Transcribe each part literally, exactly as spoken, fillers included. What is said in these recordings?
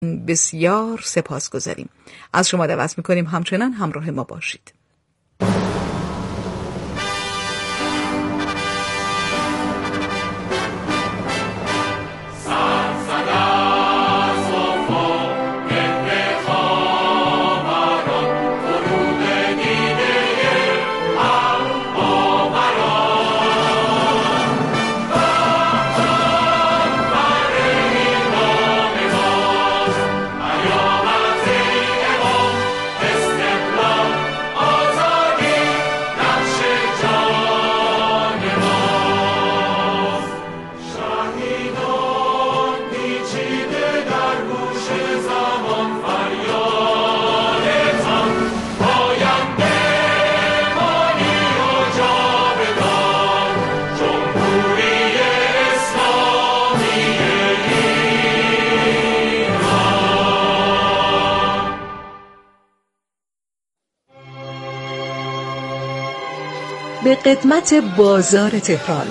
بسیار سپاسگزاریم. از شما دعوت می‌کنیم همچنان همراه ما باشید. به قدمت بازار تهران،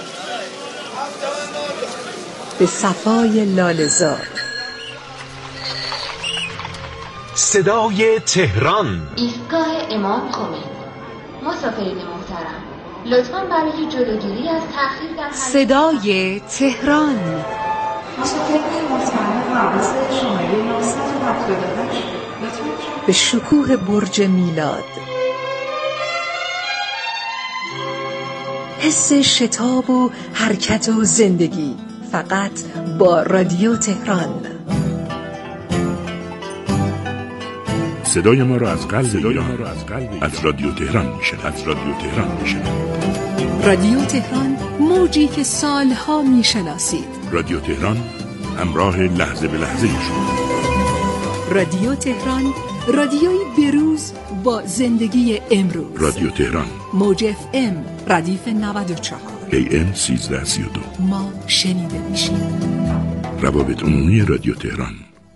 به صفای لاله‌زار، صدای تهران، ایستگاه امام خمینی. مسافرین محترم، لطفاً برای جلوگیری از تأخیر در صدای تهران، مسافرین محترم حواس شماره نهصد و هفتاد و هشت، به شکوه برج میلاد، حس شتاب و حرکت و زندگی، فقط با رادیو تهران. صدای ما را از قلب ایران، از رادیو تهران میشه، از رادیو تهران میشه. رادیو تهران، موجی که سالها میشناسید. رادیو تهران، همراه لحظه به لحظه شما. رادیو تهران، رادیوی بروز با زندگی امروز. رادیو تهران، موج اف ام، ردیف نود و چهار، ای ام سیزده سی و دو. ما شنیده میشیم. روابط عمومی رادیو تهران.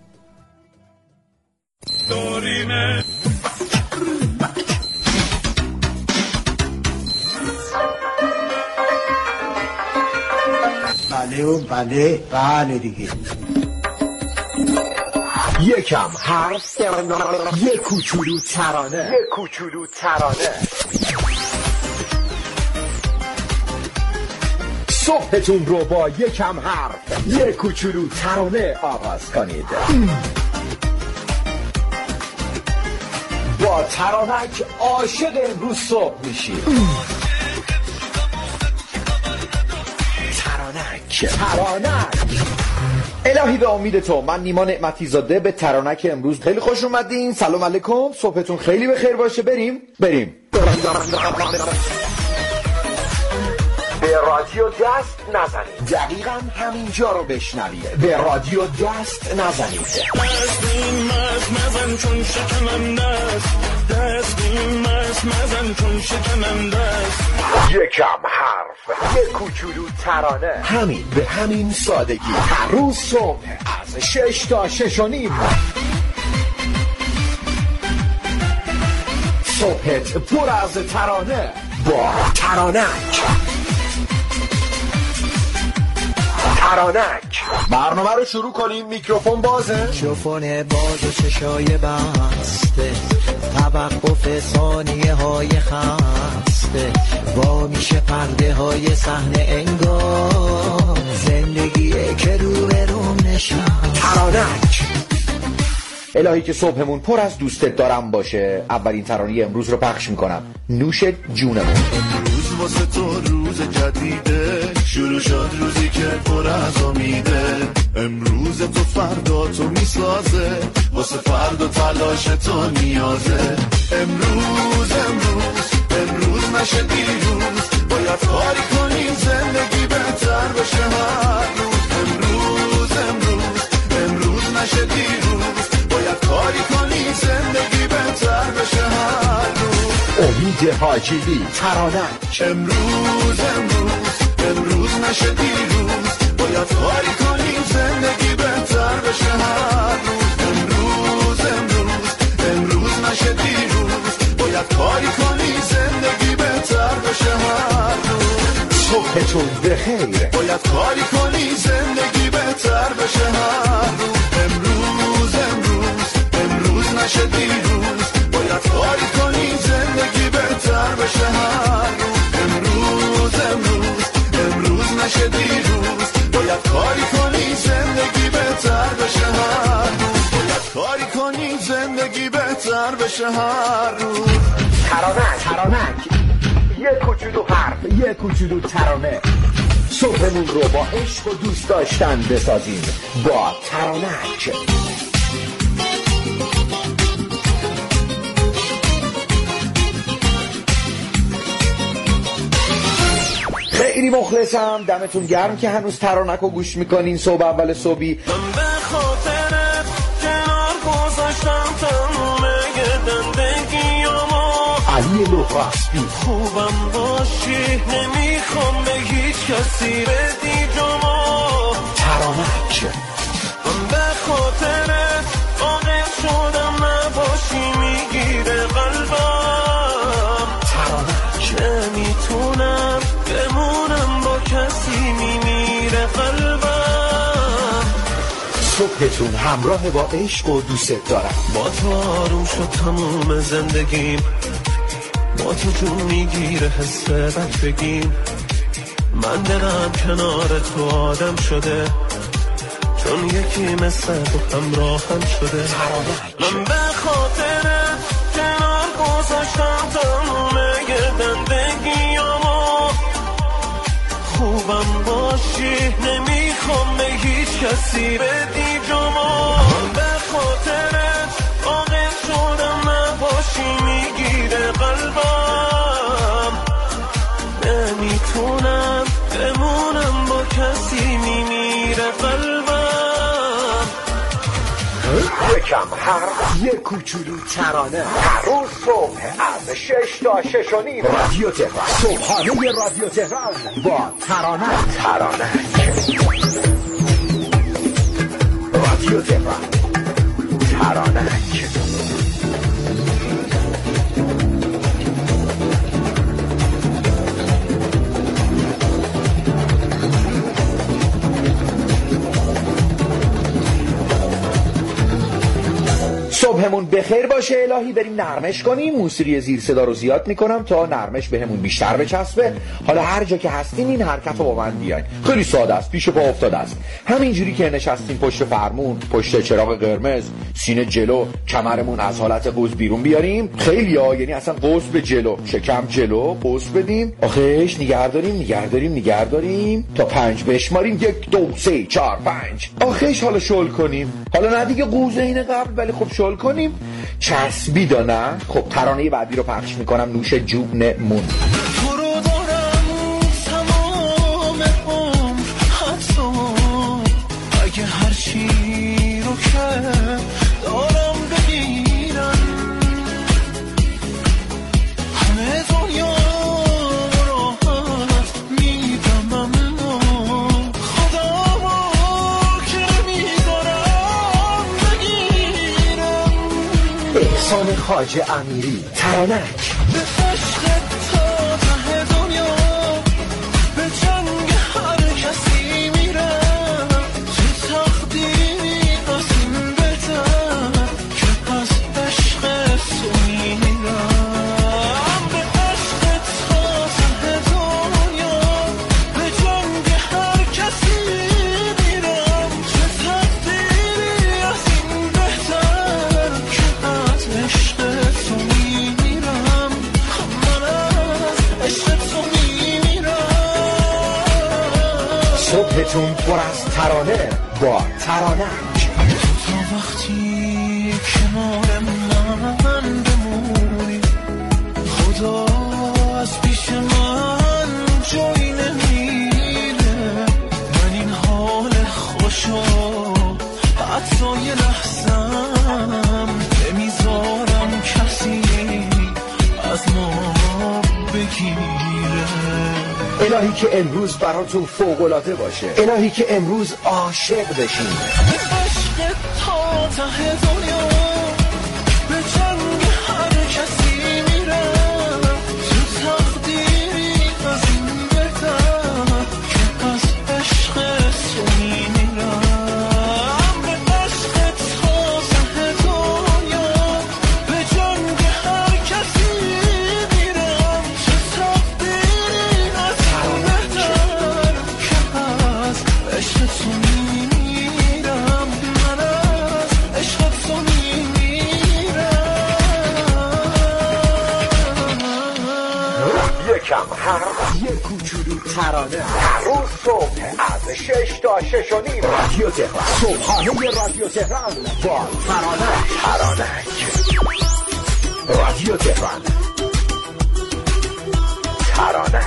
بله و بله بله دیگه. یکم حرف، یک کوچولو ترانه، یک کوچولو ترانه. صبحتون رو با یکم حرف، یک کوچولو ترانه آغاز کنید. با ترانک عاشق امروز صبح میشید. ترانک ترانک الهی به امید تو. من نیما نعمتی زاده به ترانک امروز خیلی خوش اومدین. سلام علیکم، صبحتون خیلی بخیر باشه. بریم بریم به رادیو دست نزنید. دقیقاً همینجا رو بشنوید. به رادیو دست نزنید. دستیم مست مزن چون شکننده است. دستیم مست مزن چون شکننده است. یکم حرف، یک کوچولو ترانه. همین به همین سادگی. هر روز صبح از شش تا شش و نیم صبحت پر از ترانه با ترانک. ترانک برنامه رو شروع کنیم. میکروفون بازه، میکروفون باز و چشای بسته، توقف ثانیه های خسته، وا میشه پرده های صحنه انگار زندگیه که رو به روم نشست. ترانک. الهی که صبحمون پر از دوستت دارم باشه. اولین ترانه امروز رو پخش میکنم. نوش جونمون. امروز واسه تو روز جدیده، شروع شد روزی که پر از امیده. امروز تو فردا تو میسازه، واسه فردا تلاش تو نیازه. امروز امروز امروز نشه دیروز، باید کاری کنیم زندگی بهتر بشه هر روز. امروز امروز امروز نشه دیروز، باید کاری کنیم زندگی بهتر بشه هر روز. امید حاجیلی، ترانک. امروز امروز امروز نشه دیروز، باید کاری کنیم زندگی بهتر بشه هر روز. امروز امروز امروز نشه دیروز، باید کاری کنیم زندگی بهتر بشه هر روز. صبحتون بخیر. باید کاری کنیم زندگی بهتر بشه هر روز. امروز بهتر بشه هر روز. ترانک ترانک یه کوچولو حرف، یه کوچولو ترانه. صبحمون رو با عشق و دوست داشتن بسازیم با ترانک. خیلی مخلصم، دمتون گرم که هنوز ترانک رو گوش میکنین صبح اول صبحی. من به خاطرت کنار گذاشتم تمومه زندگیامو. علی لوکاسبی خوبم باشی نمیخوام به هیچ کسی بدی جامو. ترانک. من به خاطرت عاقل شدم نباشی میگیره قلبم. ترانک. نمیتونم بمونم با کسی میمیره قلبم. صبحتون همراه با عشق و دوست دارم. با تو آروم شد تموم زندگیم، با تو جون میگیره حس بد بگیم. من دلم کنار تو آدم شده، چون یکی مثل تو همراهم شده. من به خاطرت کنار گذاشتم تمومه زندگیامو. خوبم باشی نمیخوام به هیچ کسی بدی جامو. من به خاطرت عاقل شدم نباشی میگیره قلبم. نمیتونم بمونم با کسی میمیره قلبم. یکم حرف، یک کوچولو ترانه. هر روز صبح از شش تا شش و نیم رادیو تهران، صبحانه رادیو تهران با ترانه. ترانه رادیو تهران. ترانه صبحمون بخیر باشه. الهی بریم نرمش کنیم. موسیقی زیر صدا رو زیاد میکنم تا نرمش بهمون بیشتر بچسبه. حالا هر جا که هستین این حرکت رو با من بیاین. خیلی ساده است، پیش پا افتاده است. همینجوری که نشستین پشت فرمون، پشت چراغ قرمز، سینه جلو، کمرمون از حالت قوس بیرون بیاریم. خیلی ها، یعنی اصلا قوس به جلو، شکم جلو قوس بدیم. آخیش نگه داریم نگه داریم نگه داریم تا پنج بشماریم. یک دو سه چهار پنج. آخیش حالا شل کنیم. حالا نه دیگه قوزه اینه قبل، ولی خب شل کنیم. چسبید نه؟ خب ترانه بعدی رو پخش میکنم. نوش جونمون. تو رو دارم تمام عمر، حتی اگه هر چی رو که دارم بگیرم، همه دنیا راحت میدم، اما خدا که میدارم بگیرم. احسان خواجه امیری. ترانک. به عشق تا ته دنیا، به جنگ هر کسی میرم. چه تقدیری از این بهتر که پس عشق تو میرم. به عشق تا ته دنیا، به جنگ هر کسی میرم. چه تقدیری از این بهتر که پس عشق تو میرم. من از عشق تو میرم. صبحتون پر از ترانه با ترانک. تا وقتی کنار من بمونی، خدا از پیش من جایی نمیره. من این حال خوشو حتی یه لحظم نمیذارم کسی از ما بگیره. الهی که امروز براتون فوق‌العاده باشه. الهی که امروز عاشق بشین. عشق تا ته دنیا، به جنگ هر کسی میرم. چه تقدیری از این بهتر که پس عشق تو میرم. به عشق تا ته دنیا، به جنگ هر کسی میرم. چه تقدیری از این بهتر که پس عشق تو میرم. من از عشق تو میرم. یکم حرف، یک کوچولو ترانه، هر روز صبح از شش تا شش و نیم رادیو تهران، صبحانه رادیو تهران با ترانه. ترانه رادیو تهران، ترانه.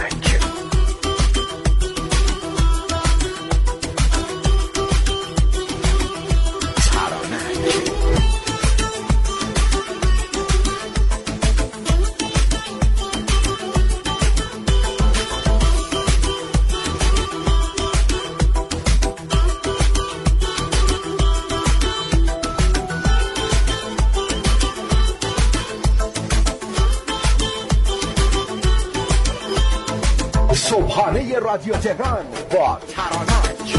صبحانه رادیو تهران با ترانک.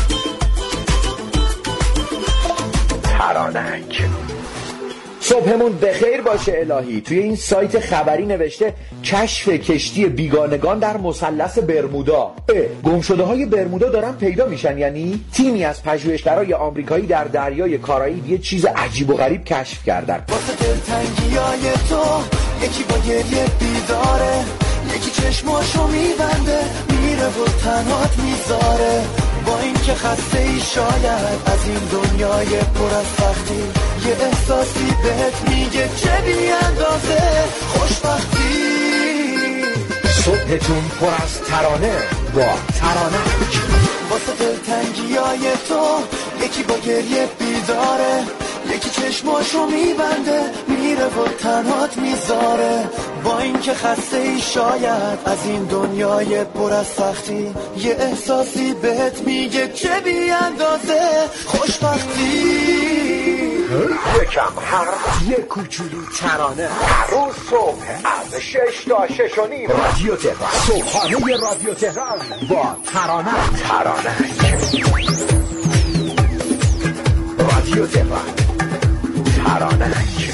ترانک صبحمون بخیر باشه الهی. توی این سایت خبری نوشته کشف کشتی بیگانگان در مثلث برمودا. گم شده های برمودا دارن پیدا میشن. یعنی تیمی از پژوهشگرای آمریکایی در دریای کارائیب یه چیز عجیب و غریب کشف کردن. واسه دلتنگیای تو یکی با گریه بیداره، یکی چشماشو میبنده میره و تنهات میذاره. با این که خسته ای شاید از این دنیای پر از سختی، یه احساسی بهت میگه چه بی اندازه خوشبختی. صبحتون پر از ترانه با ترانه. واسه دلتنگیای تو یکی با گریه بیداره، یکی چشماشو میبنده میره و تنهات میذاره. با این که خسته ای شاید از این دنیای پر از سختی، یه احساسی بهت میگه چه بی اندازه خوشبختی. یکم حرف، یک کوچولو ترانه، هر روز صبح از شش تا شش و نیم رادیو تهران، صبحانه رادیو تهران با ترانه. ترانه رادیو تهران، ترانه.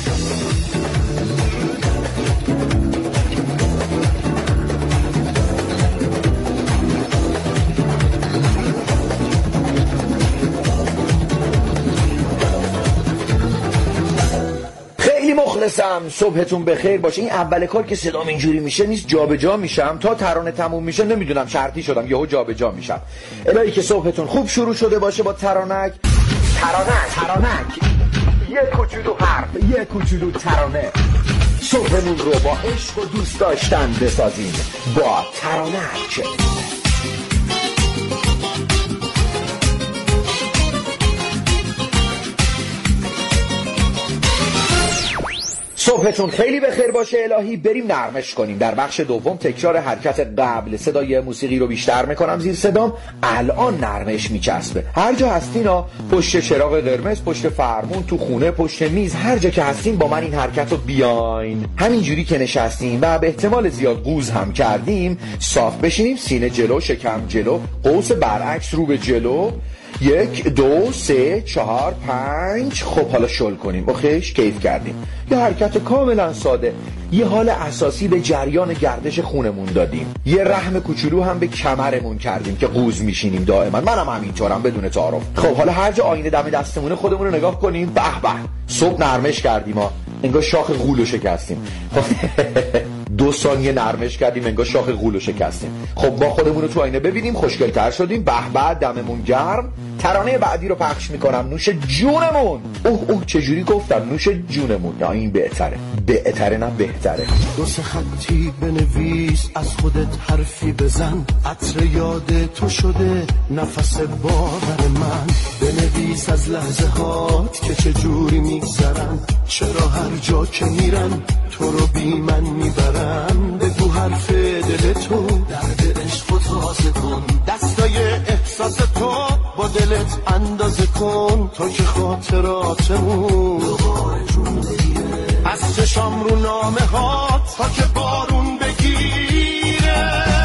خیلی مخلصم. صبحتون بخیر باشه. این اول کار که صدام اینجوری میشه نیست، جابجا میشم تا ترانه تموم میشه. نمیدونم شرطی شدم یهو جابجا میشم. الهی که صبحتون خوب شروع شده باشه با ترانک. ترانک ترانک یک کوچولو حرف، یک کوچولو ترانه. صبحمون رو با عشق و دوست داشتن بسازیم با ترانک. صبحتون خیلی بخیر باشه الهی. بریم نرمش کنیم. در بخش دوم تکرار حرکت قبل. صدای موسیقی رو بیشتر میکنم زیر صدام. الان نرمش میچسبه. هر جا هستین ها، پشت چراغ قرمز، پشت فرمون، تو خونه، پشت میز، هر جا که هستین با من این حرکت رو بیاین. همینجوری که نشستیم و به احتمال زیاد قوز هم کردیم، صاف بشینیم. سینه جلو، شکم جلو، قوس برعکس رو به جلو. یک دو سه چهار پنج. خب حالا شل کنیم. اوخیش کیف کردیم. یه حرکت کاملا ساده. یه حال اساسی به جریان گردش خونمون دادیم. یه رحم کوچولو هم به کمرمون کردیم که قوز میشینیم دائما. منم همینطورم بدون تعارف. خب حالا هر جا آینه دم دستمونه خودمون رو نگاه کنیم. به به صبح نرمش کردیم ها، انگار شاخ غولو شکستیم. دو ثانیه نرمش کردیم انگار شاخ غولو شکستیم. خب با خودمون رو تو آینه ببینیم، خوشگل‌تر شدیم. به به دممون گرم. ترانه بعدی رو پخش میکنم. نوش جونمون. اوه اوه چجوری گفتم نوش جونمون؟ یا این بهتره؟ بهتره نه بهتره. دو سه خطی بنویس، از خودت حرفی بزن. عطر یاد تو شده نفس باور من. بنویس از لحظه هات که چجوری میگذرن، چرا هر جا که میرن تو رو بی من میبرن. بگو حرف دل تو، درد عشق و تازه کن. دستای احساس تو با دلت اندازه کن، تا که خاطراتمون دوباره جون بگیره. از چشام رو نامه ها تا که بارون بگیره.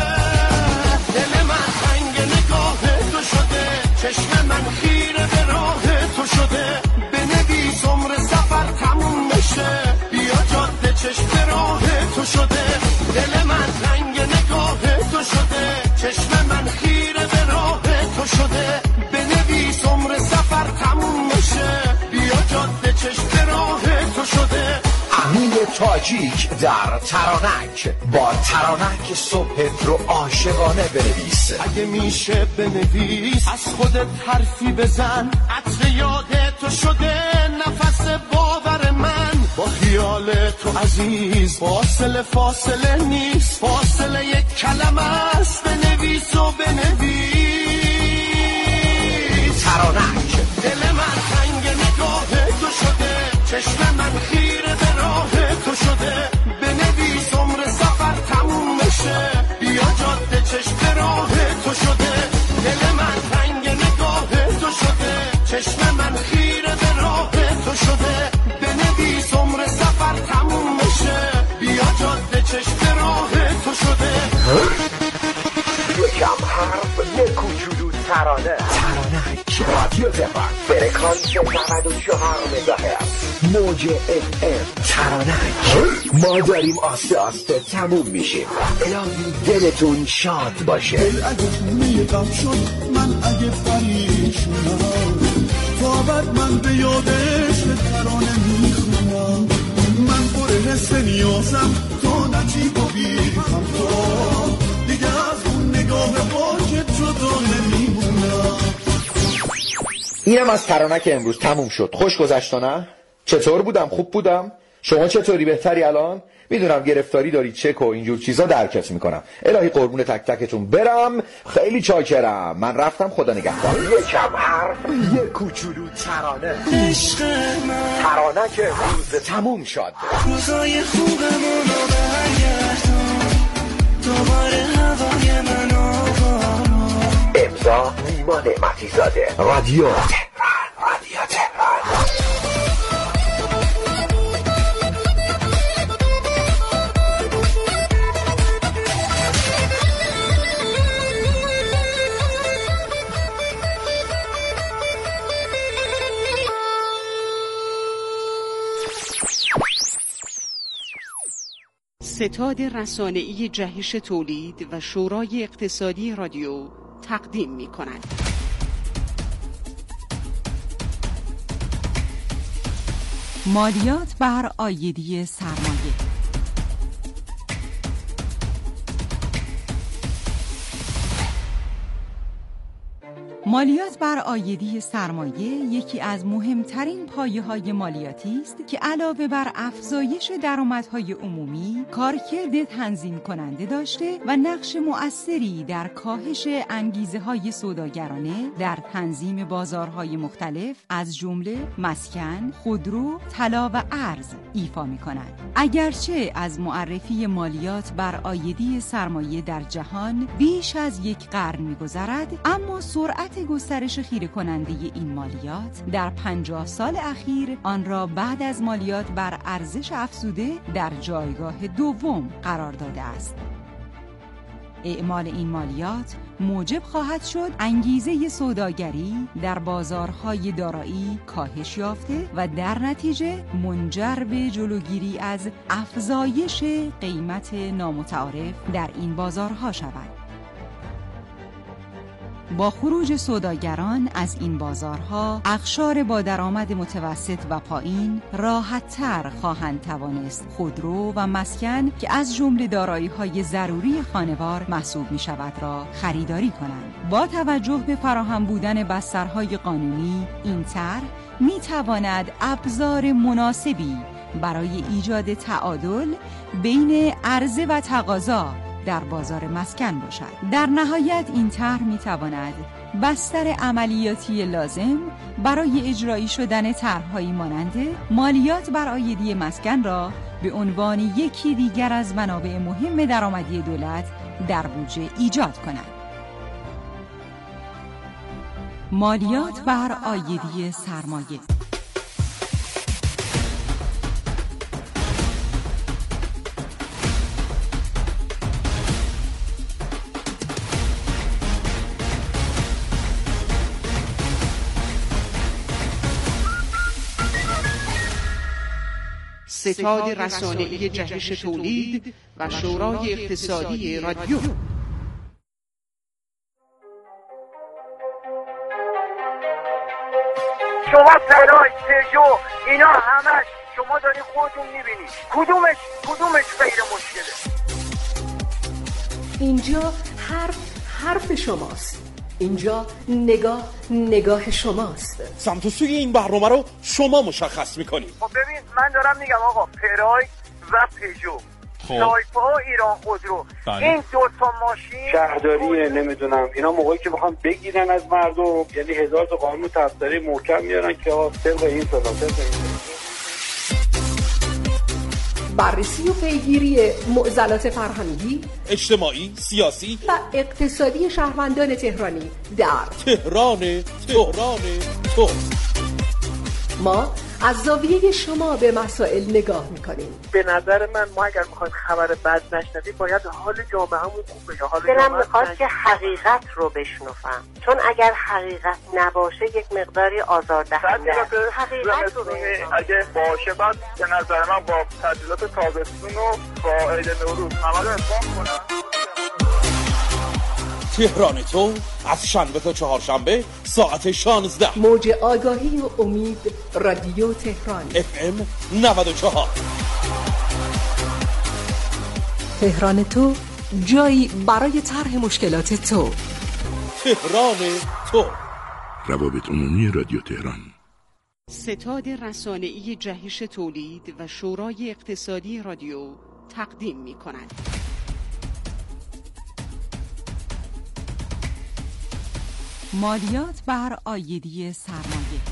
دل من تنگ نگاه تو شده، چشم من خیره به راه تو شده. بنویس عمر سفر تموم بشه، بیا جاده چشم راه تو شده. دل من تنگ نگاه تو شده، چشم من خیره به راه تو شده. بنویس عمر سفر تموم بشه، بیا جاده چشم راه تو شده. امیر تاجیک در ترانک. با ترانک صبحت رو عاشقانه بنویس. اگه میشه بنویس، از خودت حرفی بزن. عطر یاد تو شده نفس باور من. با خیال تو عزیز فاصله فاصله نیست. فاصله یک کلمه است. بنویس و بنویس. ترانک. دل من تنگ نگاه تو شده، چشم من خیره به راه تو شده. بنویس عمر سفر تموم بشه، بیا جاده چشم راه تو شده. دل من تنگ نگاه تو شده، چشم من خیره به راه تو شده. بنویس عمر سفر تموم بشه، بیا جاده چشم راه تو شده. یکم حرف یک کوچولو ترانه. ترانک. رادیو تهران فرکانس نود و چهار مگاهرتز موج اف ام. ترانک. ما داریم آسته آسته تموم میشیم. الهی دلتون شاد باشه. دل اگه خونه غم شد، من اگه پریشونم، تا بعد من به یادش ترانه میخونم. من پر حس نیازم تا نجیب و بیرم، تو دیگه از اون نگاه پاکت جدا نمیمونم. اینم از ترانک امروز تموم شد. خوش گذشت نه؟ چطور بودم؟ خوب بودم؟ شما چطوری؟ بهتری الان؟ میدونم گرفتاری داری، چک و اینجور چیزا درکت میکنم. الهی قربون تک تکتون برم. خیلی چاکرم. من رفتم، خدا نگهدار. یکم حرف یک کوچولو ترانه. عشق من ترانک امروز تموم شد. روزای خوبمونو برگردون، دوباره هوای من آوارو. امضا نیما نعمتی زاده. رادیو تهران. رادیو تهران. ستاد رسانه‌ای جهش تولید و شورای اقتصادی رادیو تقدیم می‌کند. مالیات بر عایدی سرمایه. مالیات بر عایدی سرمایه یکی از مهمترین پایه‌های مالیاتی است که علاوه بر افزایش درآمدهای عمومی، کارکرد تنظیم کننده داشته و نقش مؤثری در کاهش انگیزه‌های سوداگرانه در تنظیم بازارهای مختلف از جمله مسکن، خودرو، طلا و ارز ایفا می‌کند. اگرچه از معرفی مالیات بر عایدی سرمایه در جهان بیش از یک قرن می‌گذرد، اما سرعت گسترش خیره کننده این مالیات در پنجاه سال اخیر آن را بعد از مالیات بر ارزش افزوده در جایگاه دوم قرار داده است. اعمال این مالیات موجب خواهد شد انگیزه سوداگری در بازارهای دارایی کاهش یافته و در نتیجه منجر به جلوگیری از افزایش قیمت نامتعارف در این بازارها شود. با خروج سوداگران از این بازارها، اقشار با درآمد متوسط و پایین راحت‌تر خواهند توانست خودرو و مسکن که از جمله دارایی‌های ضروری خانوار محسوب می‌شود را خریداری کنند. با توجه به فراهم بودن بسترهای قانونی، این طرح می‌تواند ابزار مناسبی برای ایجاد تعادل بین عرضه و تقاضا در بازار مسکن باشد. در نهایت این طرح می‌تواند بستر عملیاتی لازم برای اجرایی شدن طرح‌هایی مانند مالیات بر عایدی مسکن را به عنوان یکی دیگر از منابع مهم درآمدی دولت در بودجه ایجاد کند. مالیات بر عایدی سرمایه. ستاد رسانه‌ای جهش تولید و شورای اقتصادی رادیو. شما صدای سرجو اینا همش شما داری خودتون میبینید. کدومش کدومش غیر مشکله؟ اینجا حرف حرف شماست، اینجا نگاه نگاه شماست. سمت و سوی این برنامه رو شما مشخص میکنید. خب ببین من دارم میگم آقا پراید و پژو، سایپا و ایران خودرو، این دو تا ماشین شهرداریه نمیدونم اینا موقعی که بخوام بگیرن از مردم، یعنی هزار تا قانون تبصره محکم میارن که آقا طبق این فلان طبق این. بررسی و پیگیری معضلات فرهنگی، اجتماعی، سیاسی و اقتصادی شهروندان تهرانی در تهران تهران تو. ما از زاویه شما به مسائل نگاه میکنیم. به نظر من ما اگر میخوایم خبر بد نشنویم باید حال جامعهمون خوب بشه. حال دلم میخواد که حقیقت رو بشنوم، چون اگر حقیقت نباشه یک مقداری آزاردهنده. حقیقت رو اگه باشه بعد به نظر من با تعطیلات تابستون و با عید نوروز همه رو اتفاق کنن. تهران تو از شنبه تا چهارشنبه ساعت شانزده. موج آگاهی و امید، رادیو تهران اف ام نود و چهار. تهران تو، جایی برای طرح مشکلات تو. تهران تو. روابط عمومی رادیو تهران. ستاد رسانه‌ای جهش تولید و شورای اقتصادی رادیو تقدیم می‌کند. مالیات بر عایدی سرمایه.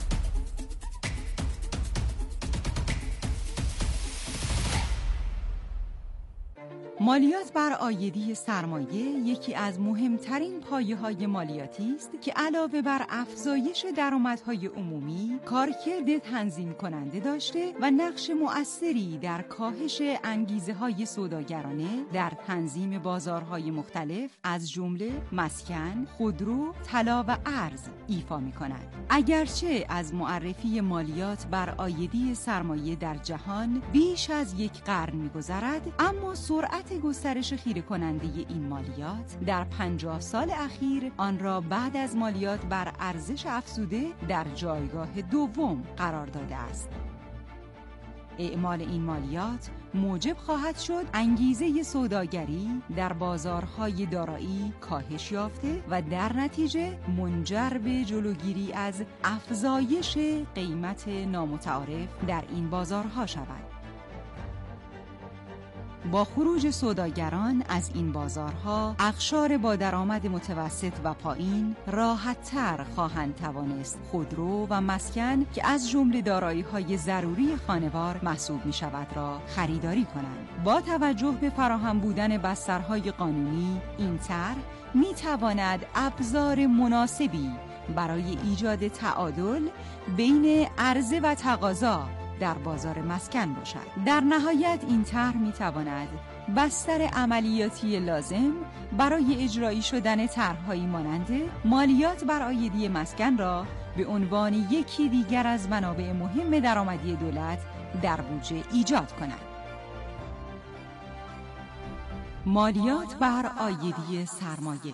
مالیات بر عایدی سرمایه یکی از مهمترین پایه‌های مالیاتی است که علاوه بر افزایش درآمدهای عمومی، کارکرد تنظیم کننده داشته و نقش مؤثری در کاهش انگیزه‌های سوداگرانه در تنظیم بازارهای مختلف از جمله مسکن، خودرو، طلا و ارز ایفا می‌کند. اگرچه از معرفی مالیات بر عایدی سرمایه در جهان بیش از یک قرن می‌گذرد، اما سرعت گسترش خیره کننده این مالیات در پنجاه سال اخیر آن را بعد از مالیات بر ارزش افزوده در جایگاه دوم قرار داده است. اعمال این مالیات موجب خواهد شد انگیزه سوداگری در بازارهای دارایی کاهش یافته و در نتیجه منجر به جلوگیری از افزایش قیمت نامتعارف در این بازارها شود. با خروج سوداگران از این بازارها، اقشار با درآمد متوسط و پایین راحت‌تر خواهند توانست خودرو و مسکن که از جمله دارایی‌های ضروری خانوار محسوب می‌شود را خریداری کنند. با توجه به فراهم بودن بسترهای قانونی، این طرح می‌تواند ابزار مناسبی برای ایجاد تعادل بین عرضه و تقاضا در بازار مسکن باشد. در نهایت این طرح می‌تواند بستر عملیاتی لازم برای اجرایی شدن طرح‌هایی مانند مالیات بر عایدی مسکن را به عنوان یکی دیگر از منابع مهم درآمدی دولت در بودجه ایجاد کند. مالیات بر عایدی سرمایه.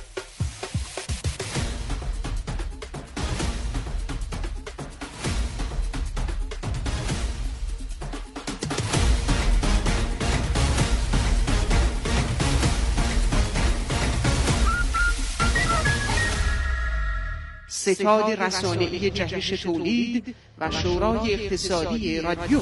ستاد رسانه‌ای جهش تولید و شورای اقتصادی رادیو.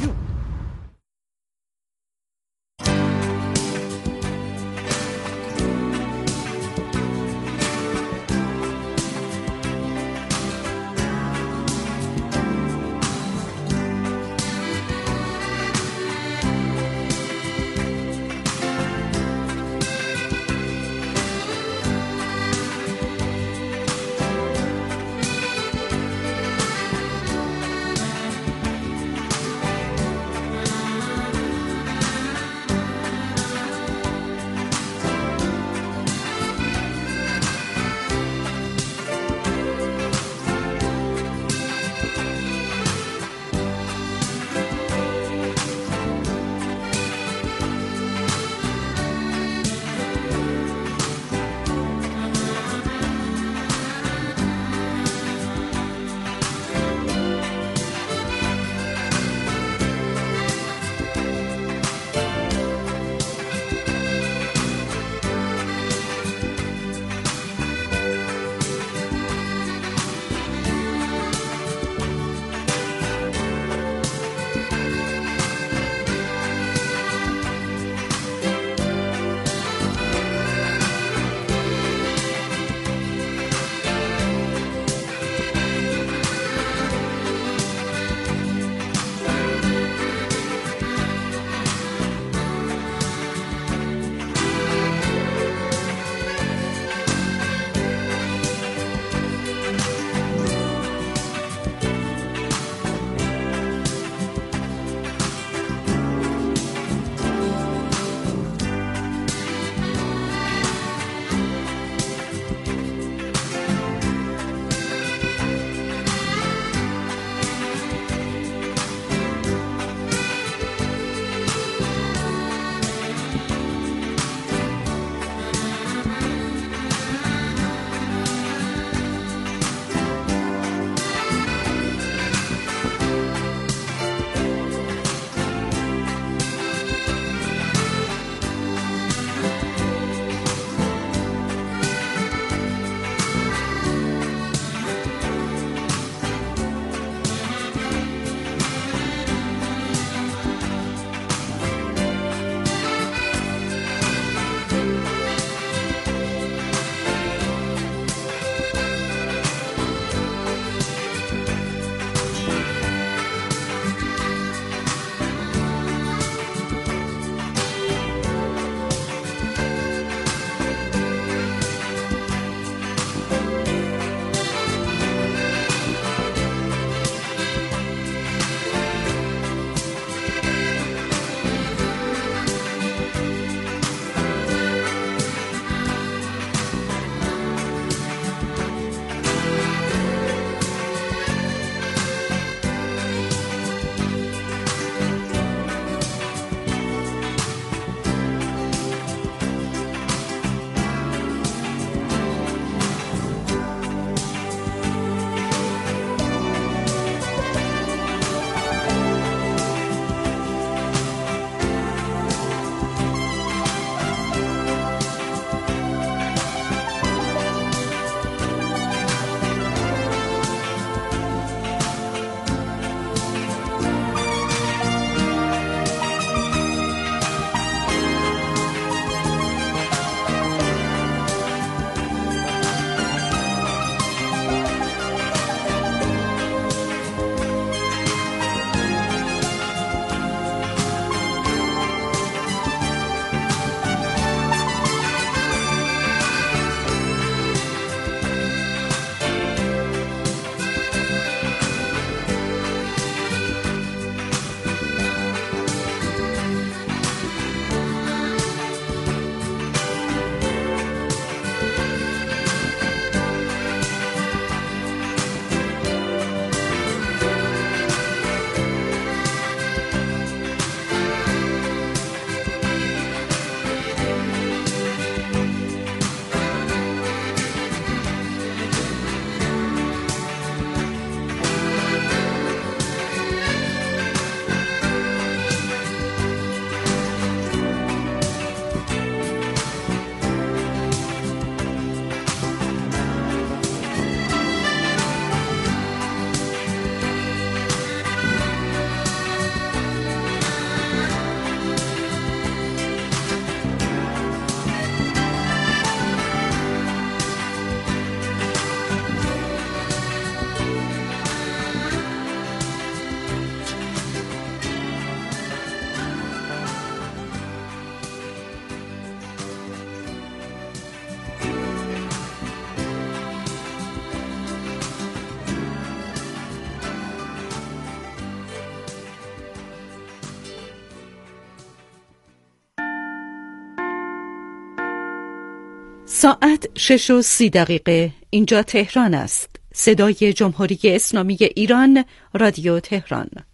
ساعت شش و سی دقیقه. اینجا تهران است. صدای جمهوری اسلامی ایران، رادیو تهران.